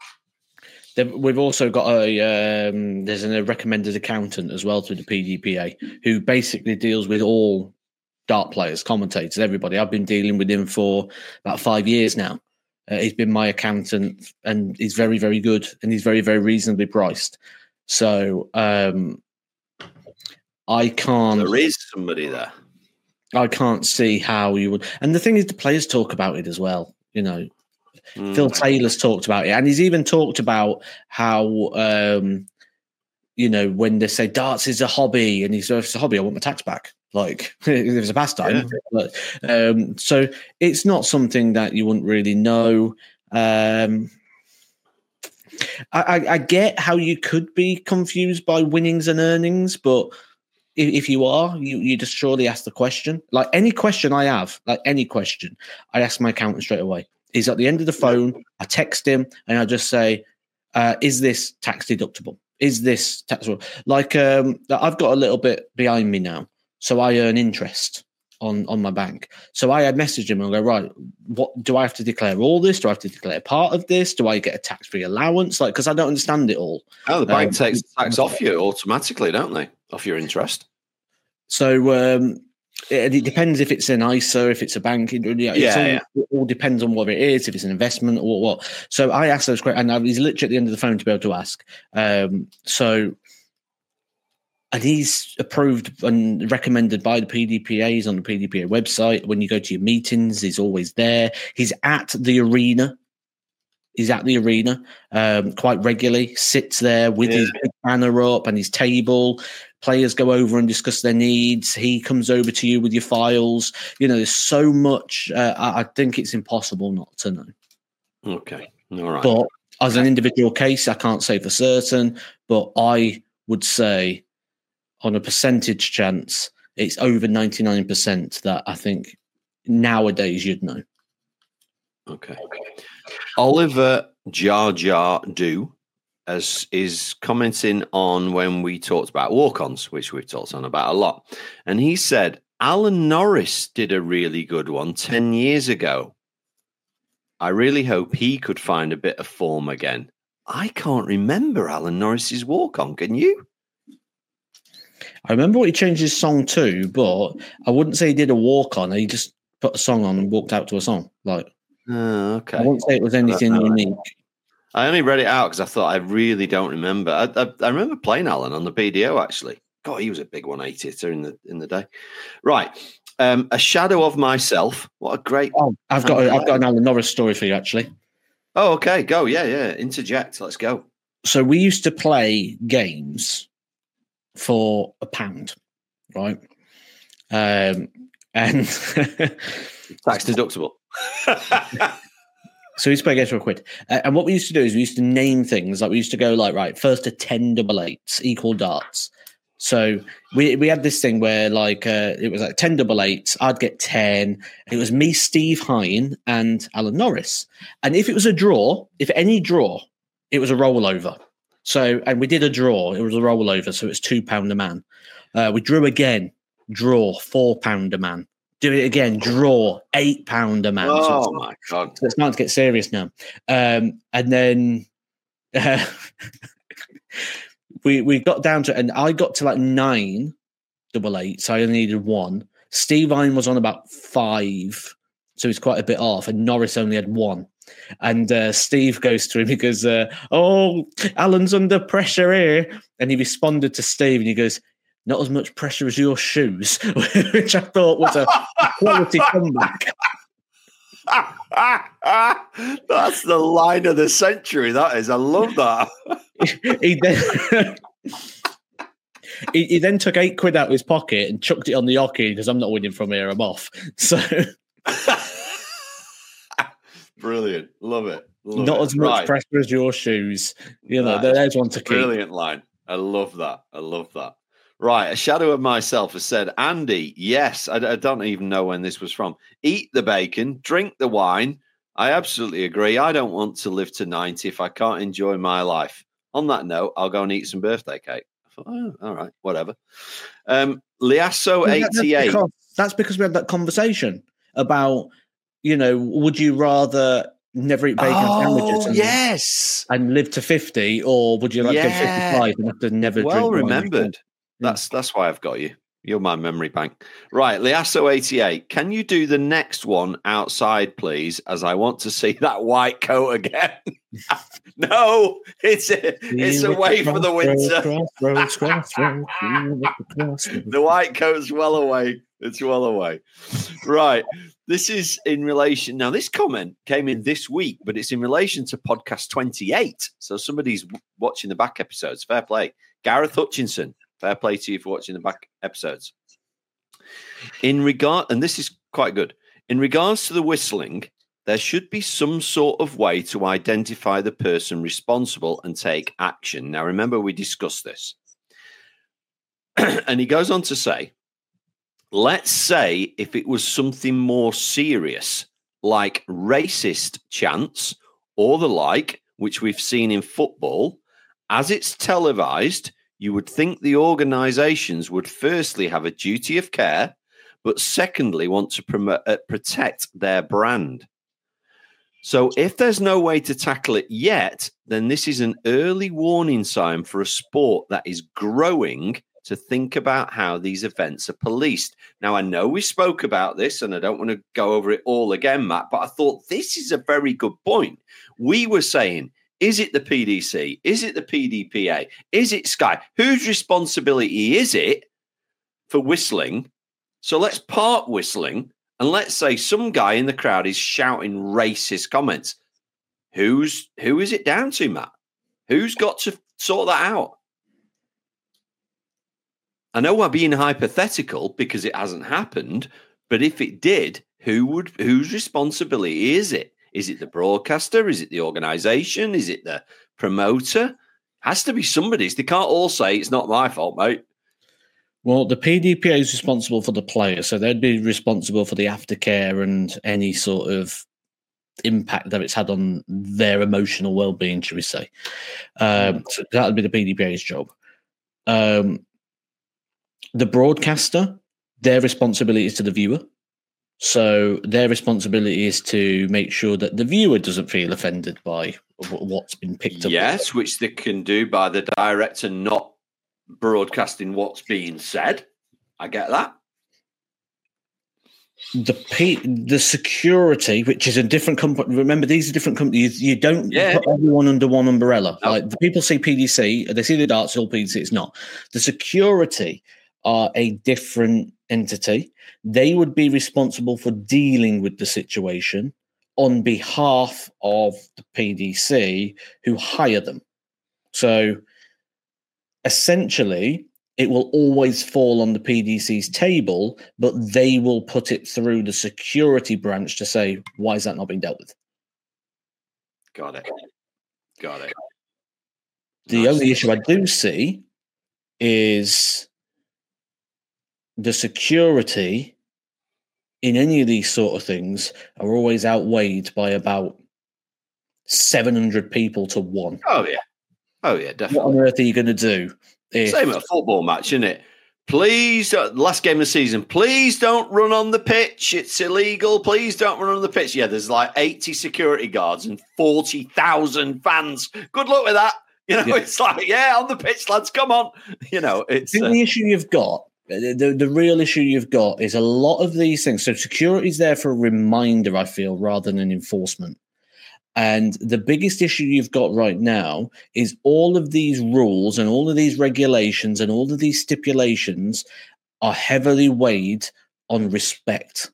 We've also got a um, there's a recommended accountant as well through the P D P A who basically deals with all dart players, commentators, everybody. I've been dealing with him for about five years now. Uh, he's been my accountant, and he's very, very good, and he's very, very reasonably priced. So um, I can't. There is somebody there. I can't see how you would. And the thing is, the players talk about it as well. You know. Mm. Phil Taylor's talked about it, and he's even talked about how, um, you know, when they say darts is a hobby, and he says, if it's a hobby, I want my tax back. Like, it was a pastime. Yeah. But, um, so it's not something that you wouldn't really know. Um, I, I, I get how you could be confused by winnings and earnings, but if, if you are, you, you just surely ask the question. Like any question I have, like any question, I ask my accountant straight away. He's at the end of the phone. I text him and I just say, uh, is this tax deductible? Is this taxable? Like, um, I've got a little bit behind me now. So I earn interest on, on my bank. So I had messaged him and go, right, what do I have to declare all this? Do I have to declare part of this? Do I get a tax-free allowance? Like, because I don't understand it all. Oh, the bank um, takes tax um, off you automatically, don't they? Off your interest. So um, it, it depends if it's an I S A, if it's a bank. It, yeah, yeah, all, yeah. it all depends on what it is, if it's an investment or what. So I asked those questions, and he's literally at the end of the phone to be able to ask. Um, so... And he's approved and recommended by the P D P A. He's on the P D P A website. When you go to your meetings, he's always there. He's at the arena. He's at the arena um, quite regularly, sits there with yeah. his big banner up and his table. Players go over and discuss their needs. He comes over to you with your files. You know, there's so much. Uh, I, I think it's impossible not to know. Okay. All right. But as an individual case, I can't say for certain, but I would say, on a percentage chance, it's over ninety-nine percent that I think nowadays you'd know. Okay. Oliver Jar Jar Do as is commenting on when we talked about walk-ons, which we've talked on about a lot. And he said, Alan Norris did a really good one ten years ago. I really hope he could find a bit of form again. I can't remember Alan Norris's walk-on. Can you? I remember what he changed his song to, but I wouldn't say he did a walk on. He just put a song on and walked out to a song. Like, oh, okay. I wouldn't say it was anything unique. I only read it out because I thought I really don't remember. I, I, I remember playing Alan on the B D O actually. God, he was a big one eighty hitter in the in the day. Right, um, A Shadow of Myself. What a great! Oh, I've got a, I've got an Alan Norris story for you actually. Oh, okay, go. Yeah, yeah. Interject. Let's go. So we used to play games for a pound, right? Um, and tax deductible. So we used to play games for a quid. Uh, and what we used to do is we used to name things. Like we used to go like, right, first to ten double eights, equal darts. So we we had this thing where like uh, it was like ten double eights. I'd get ten. It was me, Steve Hine, and Alan Norris. And if it was a draw, if any draw, it was a rollover. So and we did a draw. It was a rollover. So it's two pound a man. Uh, we drew again. Draw four pound a man. Do it again. Draw eight pound a man. Oh so my god! So it's starting to get serious now. Um, and then. Uh, We we got down to, and I got to like nine double eight, so I only needed one. Steve Vine was on about five, so he's quite a bit off, and Norris only had one. And uh, Steve goes to him, he goes, uh, "Oh, Alan's under pressure here," and he responded to Steve, and he goes, "Not as much pressure as your shoes," which I thought was a quality comeback. That's the line of the century. That is. I love that. he, then, he, he then took eight quid out of his pocket and chucked it on the hockey because I'm not winning from here. I'm off. So brilliant. Love it. Love not it. as much right. pressure as your shoes. You know, That there's one to keep. Brilliant line. I love that. I love that. Right, a shadow of myself has said, Andy, yes, I, I don't even know when this was from. Eat the bacon, drink the wine. I absolutely agree. I don't want to live to ninety if I can't enjoy my life. On that note, I'll go and eat some birthday cake. I thought, oh, all right, whatever. Um, Liasso eighty-eight. That's because, that's because we had that conversation about, you know, would you rather never eat bacon oh, sandwiches and, yes. and live to fifty, or would you like yeah. to go fifty-five and have to never well drink wine remembered. Again? That's that's why I've got you. You're my memory bank. Right, Liasso eighty-eight. Can you do the next one outside, please? As I want to see that white coat again. No, it's it's away for the winter. Crossroads, crossroads, crossroads. The white coat's well away. It's well away. Right. This is in relation. Now, this comment came in this week, but it's in relation to podcast twenty-eight. So somebody's watching the back episodes. Fair play. Gareth Hutchinson. Fair play to you for watching the back episodes. In regard, and this is quite good. In regards to the whistling, there should be some sort of way to identify the person responsible and take action. Now, remember, we discussed this. And he goes on to say, let's say if it was something more serious, like racist chants or the like, which we've seen in football, as it's televised, you would think the organisations would firstly have a duty of care, but secondly want to promote, uh, protect their brand. So if there's no way to tackle it yet, then this is an early warning sign for a sport that is growing to think about how these events are policed. Now, I know we spoke about this, and I don't want to go over it all again, Matt, but I thought this is a very good point. We were saying, is it the P D C? Is it the P D P A? Is it Sky? Whose responsibility is it for whistling? So let's park whistling, and let's say some guy in the crowd is shouting racist comments. Who's who is it down to, Matt? Who's got to sort that out? I know we're being hypothetical because it hasn't happened, but if it did, who would whose responsibility is it? Is it the broadcaster? Is it the organisation? Is it the promoter? Has to be somebody's. They can't all say it's not my fault, mate. Well, the P D P A is responsible for the player, so they'd be responsible for the aftercare and any sort of impact that it's had on their emotional well-being, shall we say. Um, so that would be the P D P A's job. Um, the broadcaster, their responsibility is to the viewer. So their responsibility is to make sure that the viewer doesn't feel offended by what's been picked up. Yes, which they can do by the director not broadcasting what's being said. I get that. The P, the security, which is a different company. Remember, these are different companies. You don't yeah. put everyone under one umbrella. No. Like the people see P D C, they see the darts, all P D C. It's not. The security are a different entity. They would be responsible for dealing with the situation on behalf of the P D C who hire them. So essentially, it will always fall on the P D C's table, but they will put it through the security branch to say, why is that not being dealt with? Got it. Got it. The Nice. only issue I do see is the security in any of these sort of things are always outweighed by about seven hundred people to one. Oh, yeah. Oh, yeah, definitely. What on earth are you going to do? If... Same at a football match, isn't it? Please, uh, last game of the season, please don't run on the pitch. It's illegal. Please don't run on the pitch. Yeah, there's like eighty security guards and forty thousand fans. Good luck with that. You know, yeah. It's like, yeah, on the pitch, lads, come on. You know, it's... I think uh, the issue you've got, the, the, the real issue you've got is a lot of these things. So security's there for a reminder, I feel, rather than an enforcement. And the biggest issue you've got right now is all of these rules and all of these regulations and all of these stipulations are heavily weighed on respect.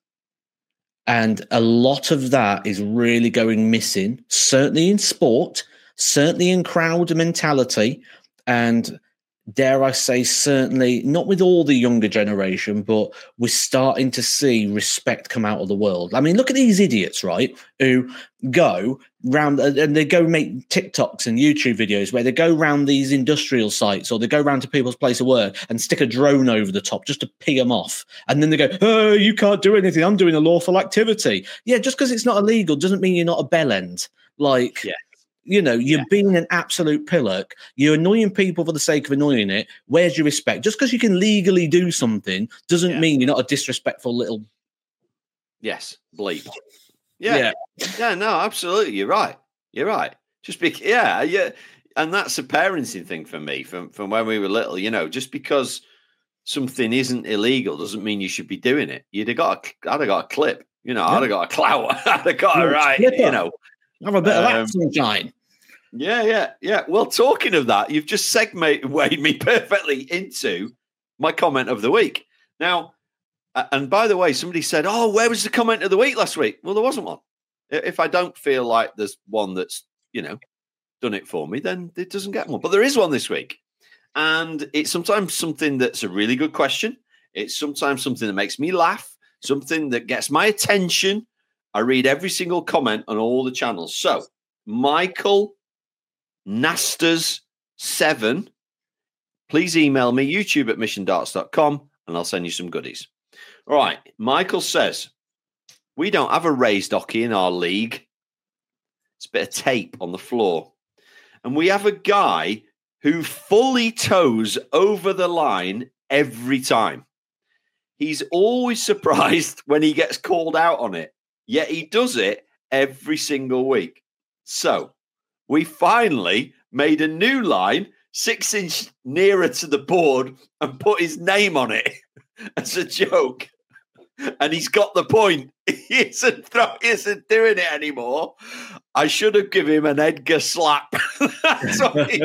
And a lot of that is really going missing, certainly in sport, certainly in crowd mentality, and dare I say, certainly not with all the younger generation, but we're starting to see respect come out of the world. I mean, look at these idiots, right, who go round and they go make TikToks and YouTube videos where they go round these industrial sites or they go round to people's place of work and stick a drone over the top just to pee them off. And then they go, oh, you can't do anything. I'm doing a lawful activity. Yeah, just because it's not illegal doesn't mean you're not a bellend. Like... Yeah. You know, you're yeah. being an absolute pillock. You're annoying people for the sake of annoying it. Where's your respect? Just because you can legally do something doesn't yeah. mean you're not a disrespectful little... Yes, bleep. Yeah. yeah. Yeah, no, absolutely. You're right. You're right. Just be, yeah, yeah. And that's a parenting thing for me from, from when we were little. You know, just because something isn't illegal doesn't mean you should be doing it. You'd have got a, I'd have got a clip. You know, yeah. I'd have got a clout. I'd have got yeah, a right, you know. Have a bit um, of that sunshine. Yeah, yeah, yeah. Well, talking of that, you've just segued me perfectly into my comment of the week. Now, and by the way, somebody said, oh, where was the comment of the week last week? Well, there wasn't one. If I don't feel like there's one that's, you know, done it for me, then it doesn't get one. But there is one this week. And it's sometimes something that's a really good question. It's sometimes something that makes me laugh, something that gets my attention. I read every single comment on all the channels. So, Michael Nasters seven, please email me, youtube at mission darts dot com, and I'll send you some goodies. All right. Michael says, we don't have a raised hockey in our league. It's a bit of tape on the floor. And we have a guy who fully toes over the line every time. He's always surprised when he gets called out on it. Yet he does it every single week. So we finally made a new line six inch nearer to the board and put his name on it as a joke. And he's got the point. He isn't, throw, he isn't doing it anymore. I should have given him an Edgar slap. That's what he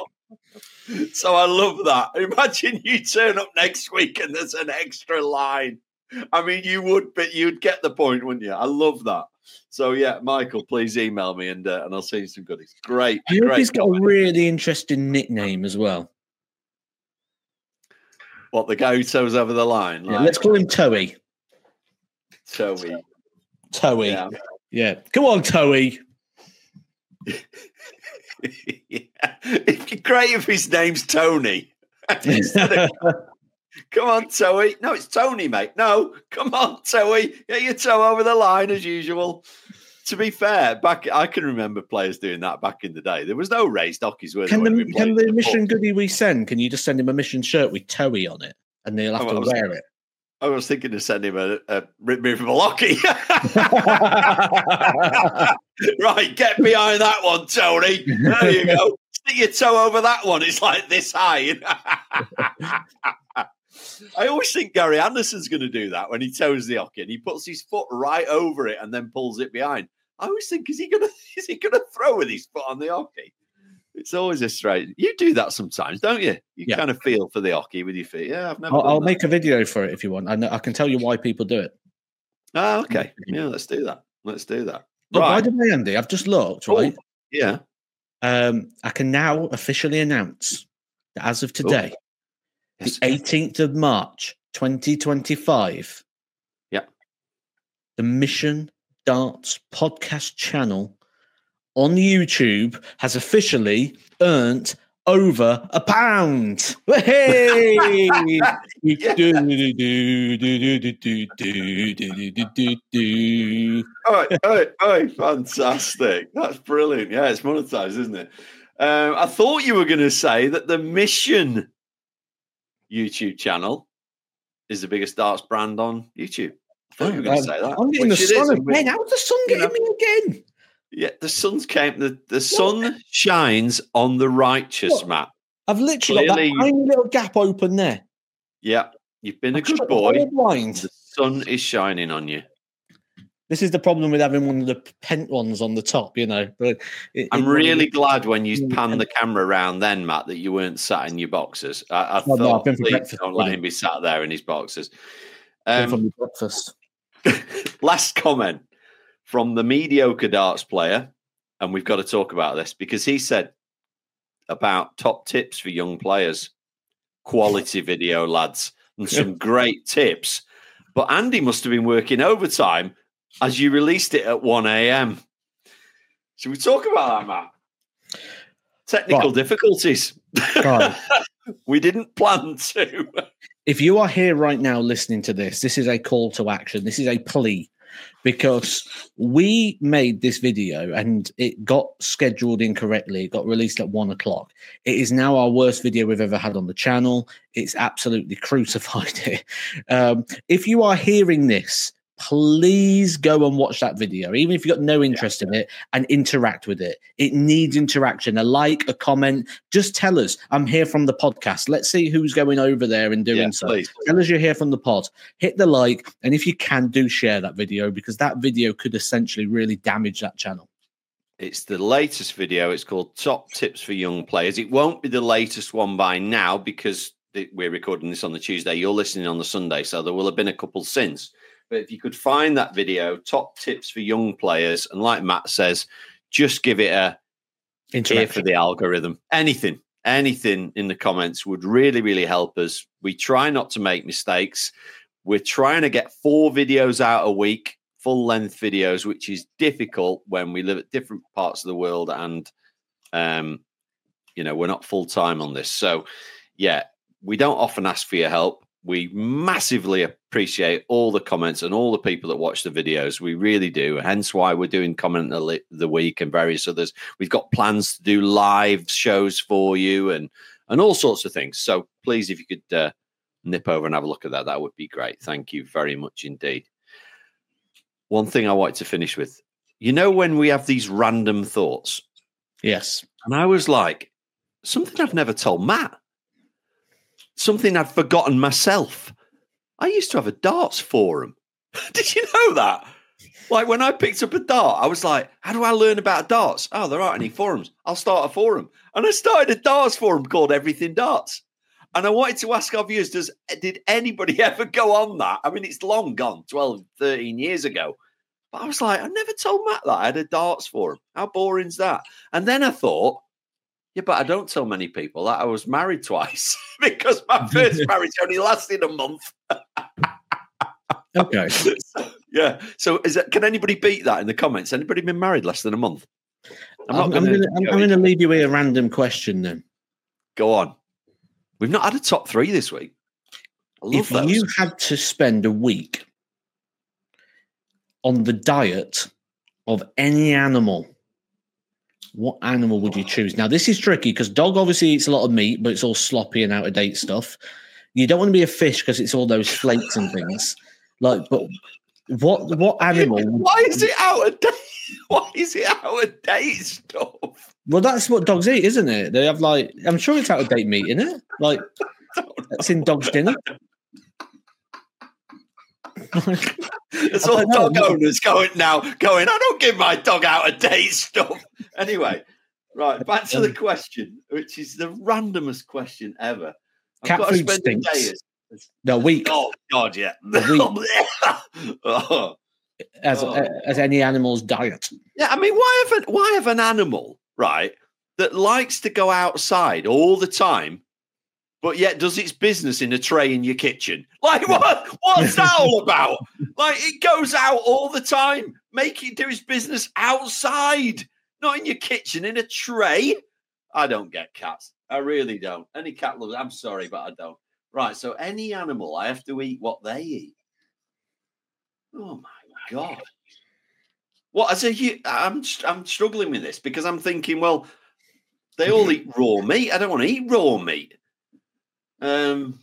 So I love that. Imagine you turn up next week and there's an extra line. I mean, you would, but you'd get the point, wouldn't you? I love that. So, yeah, Michael, please email me and uh, and I'll send you some goodies. Great. I hope great he's got comment. A really interesting nickname as well. What, the guy who toes over the line? Yeah, like, let's call him Toey. Toey. Toey. Yeah. yeah. Come on, Toey. yeah. It'd be great if his name's Tony. Come on, Toey. No, it's Tony, mate. No, come on, Toey. Get your toe over the line as usual. To be fair, back I can remember players doing that back in the day. There was no raised hockeys. Were can there the, can the mission goodie we send, can you just send him a mission shirt with Toey on it and they'll have oh, to wear thinking, it? I was thinking of sending him a, a removable hockey. Right, get behind that one, Tony. There you go. Stick your toe over that one. It's like this high. I always think Gary Anderson's going to do that when he toes the hockey and he puts his foot right over it and then pulls it behind. I always think, is he going to is he going to throw with his foot on the hockey? It's always a straight. You do that sometimes, don't you? You yeah. kind of feel for the hockey with your feet. Yeah, I've never. I'll, I'll make a video for it if you want. I, know, I can tell you why people do it. Oh, okay. Yeah, let's do that. Let's do that. But right. By the way, Andy, I've just looked. Right. Oh, yeah. Um, I can now officially announce that as of today. Oh. Yes. The eighteenth of March, twenty twenty-five. Yeah. The Mission Darts podcast channel on YouTube has officially earned over a pound. Hey! Oh, oh, oh, fantastic. That's brilliant. Yeah, it's monetized, isn't it? Um, I thought you were going to say that the Mission YouTube channel is the biggest darts brand on YouTube. I thought oh, you were going to say that. I'm getting the sun again. How's the sun getting me again? Yeah, the sun's came. The, the sun what? shines on the righteous, what? Matt. I've literally Clearly, got that tiny little gap open there. Yeah, you've been I've a good boy. The sun is shining on you. This is the problem with having one of the pent ones on the top, you know. But it, I'm it, really it, glad when you pan the camera around then, Matt, that you weren't sat in your boxers. I, I oh, thought, no, please don't let him be sat there in his boxers. Um, from breakfast. Last comment from the mediocre darts player, and we've got to talk about this because he said about top tips for young players, quality video, lads, and some great tips. But Andy must have been working overtime as you released it at one a.m. Should we talk about that, Matt? Technical right. difficulties. Right. We didn't plan to. If you are here right now listening to this, this is a call to action. This is a plea. Because we made this video and it got scheduled incorrectly. It got released at one o'clock. It is now our worst video we've ever had on the channel. It's absolutely crucified it. Um, if you are hearing this, please go and watch that video, even if you've got no interest in it, and interact with it. It needs interaction, a like, a comment. Just tell us, I'm here from the podcast. Let's see who's going over there and doing yeah, so. Please. Tell us you're here from the pod. Hit the like, and if you can, do share that video, because that video could essentially really damage that channel. It's the latest video. It's called Top Tips for Young Players. It won't be the latest one by now because we're recording this on the Tuesday. You're listening on the Sunday, so there will have been a couple since. But if you could find that video, Top Tips for Young Players, and like Matt says, just give it a ear for the algorithm. Anything, anything in the comments would really, really help us. We try not to make mistakes. We're trying to get four videos out a week, full-length videos, which is difficult when we live at different parts of the world and, um, you know, we're not full-time on this. So, yeah, we don't often ask for your help. We massively appreciate all the comments and all the people that watch the videos. We really do. Hence why we're doing Comment of the Week and various others. We've got plans to do live shows for you and, and all sorts of things. So please, if you could uh, nip over and have a look at that, that would be great. Thank you very much indeed. One thing I wanted to finish with. You know when we have these random thoughts? Yes. And I was like, something I've never told Matt. Something I'd forgotten myself. I used to have a darts forum. Did you know that? Like when I picked up a dart, I was like, how do I learn about darts? Oh, there aren't any forums. I'll start a forum. And I started a darts forum called Everything Darts. And I wanted to ask our viewers, does, did anybody ever go on that? I mean, it's long gone, twelve, thirteen years ago. But I was like, I never told Matt that I had a darts forum. How boring's that? And then I thought, yeah, but I don't tell many people that I was married twice because my first marriage only lasted a month. Okay. So, yeah. So is that, can anybody beat that in the comments? Anybody been married less than a month? I'm not going to I'm, I'm going to leave you with a random question then. Go on. We've not had a top three this week. I love if those. You had to spend a week on the diet of any animal, what animal would you choose? Now, this is tricky because dog obviously eats a lot of meat, but it's all sloppy and out-of-date stuff. You don't want to be a fish because it's all those flakes and things. Like, but what what animal? Why is it out-of-date? Why is it out-of-date stuff? Well, that's what dogs eat, isn't it? They have like, I'm sure it's out-of-date meat, isn't it? Like, that's in dog's dinner. It's all dog owners going now, going, I don't give my dog out of date stuff. Anyway, right, back to the question, which is the randomest question ever. I've Cat got food to spend stinks. A day as, no, week. Oh, God, yeah. oh. As, oh. as any animal's diet. Yeah, I mean, why have, an, why have an animal, right, that likes to go outside all the time, but yet does its business in a tray in your kitchen? Like, what? What's that all about? Like, it goes out all the time. Make it do its business outside, not in your kitchen, in a tray. I don't get cats. I really don't. Any cat loves. I'm sorry, but I don't. Right. So any animal, I have to eat what they eat. Oh my God. What as a hu- I'm I'm struggling with this because I'm thinking, well, they all eat raw meat. I don't want to eat raw meat. Um,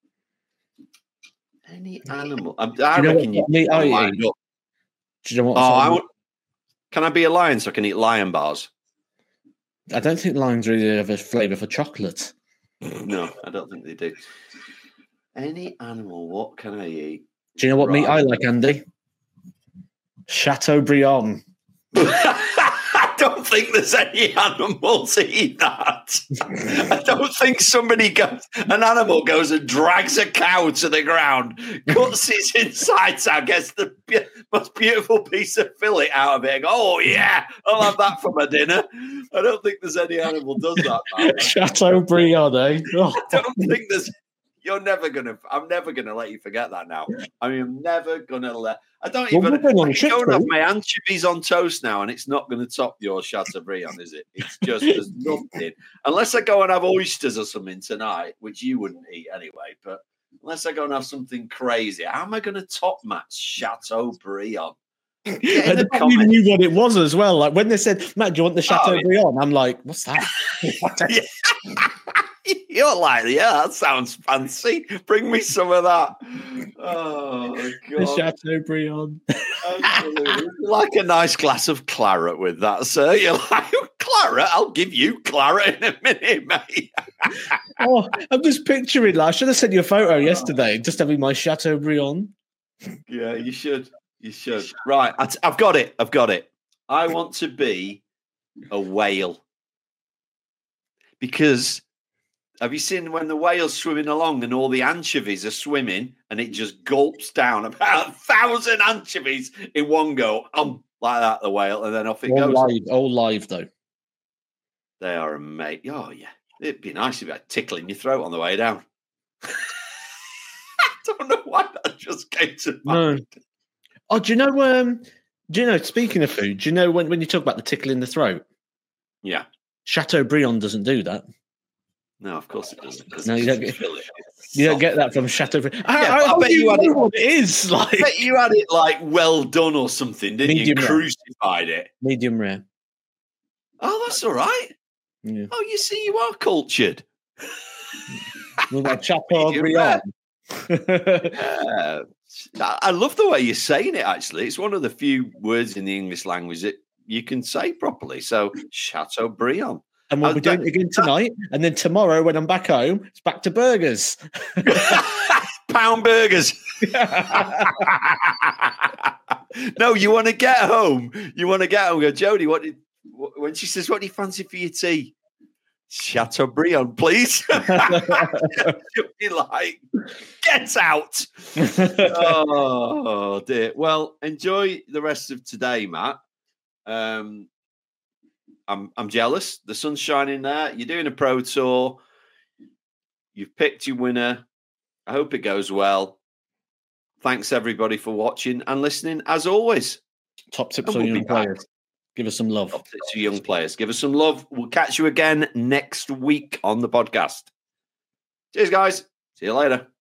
any animal. I, I you know reckon you. what meat I eat? Do you know what? Oh, sort of I meat- want. Can I be a lion so I can eat lion bars? I don't think lions really have a flavour for chocolate. No, I don't think they do. Any animal. What can I eat? Do you know what Right. meat I like, Andy? Chateaubriand. I don't think there's any animals eat that. I don't think somebody goes, an animal goes and drags a cow to the ground, cuts its insides out, gets the be- most beautiful piece of fillet out of it, and go, oh yeah, I'll have that for my dinner. I don't think there's any animal does that. Man. Chateaubriand, eh? Oh. I don't think there's. You're never gonna. I'm never gonna let you forget that now. I mean, I'm never gonna let. I don't Well, even. we're going on I a can trip, go and have though. my anchovies on toast now, and it's not going to top your Chateaubriand, is it? It's just there's nothing. Unless I go and have oysters or something tonight, which you wouldn't eat anyway. But unless I go and have something crazy, how am I going to top Matt's Chateaubriand? Get in And the you comments. knew what it was as well. Like when they said, Matt, do you want the Oh, yeah. Chateaubriand? I'm like, what's that? Yeah. You're like, yeah, that sounds fancy. Bring me some of that. Oh, The God. Chateaubriand. Absolutely. Like a nice glass of claret with that, sir. You're like, claret? I'll give you claret in a minute, mate. Oh, I'm just picturing, like, I should have sent you a photo yesterday, just having my Chateaubriand. Yeah, you should. You should. Right. I t- I've got it. I've got it. I want to be a whale. Because have you seen when the whale's swimming along and all the anchovies are swimming and it just gulps down about a thousand anchovies in one go, um, like that, the whale, and then off it All goes. live, all live though. They are amazing. Oh, yeah. It'd be nice if you had tickling your throat on the way down. I don't know why that just came to mind. No. Oh, do you know? Um, do you know? Speaking of food, do you know when, when you talk about the tickle in the throat? Yeah. Chateaubriand doesn't do that. No, of course it doesn't. No, you don't get. Fillet. You don't get that from Chateaubriand. I, Yeah, I, I I bet bet you you had know it- what it is like. I bet you had it like well done or something, didn't Medium you? rare. Crucified it. Medium rare. Oh, that's all right. Yeah. Oh, you see, you are cultured. With that Medium rare. Chateaubriand. Yeah. I I love the way you're saying it, actually. It's one of the few words in the English language that you can say properly. So, Chateaubriand. And we'll Oh, be doing that- it again tonight. And then tomorrow, when I'm back home, it's back to burgers. Pound burgers. No, you want to get home. You want to get home. Go, Jodie, what did, wh- when she says, what do you fancy for your tea? Chateaubriand, please. You'll be like, get out. Oh, dear. Well, enjoy the rest of today, Matt. Um, I'm I'm jealous. The sun's shining there. You're doing a pro tour. You've picked your winner. I hope it goes well. Thanks everybody for watching and listening. As always, Top tips And for we'll young be back. players. Give us some love. top tips for young players. Give us some love. We'll catch you again next week on the podcast. Cheers, guys. See you later.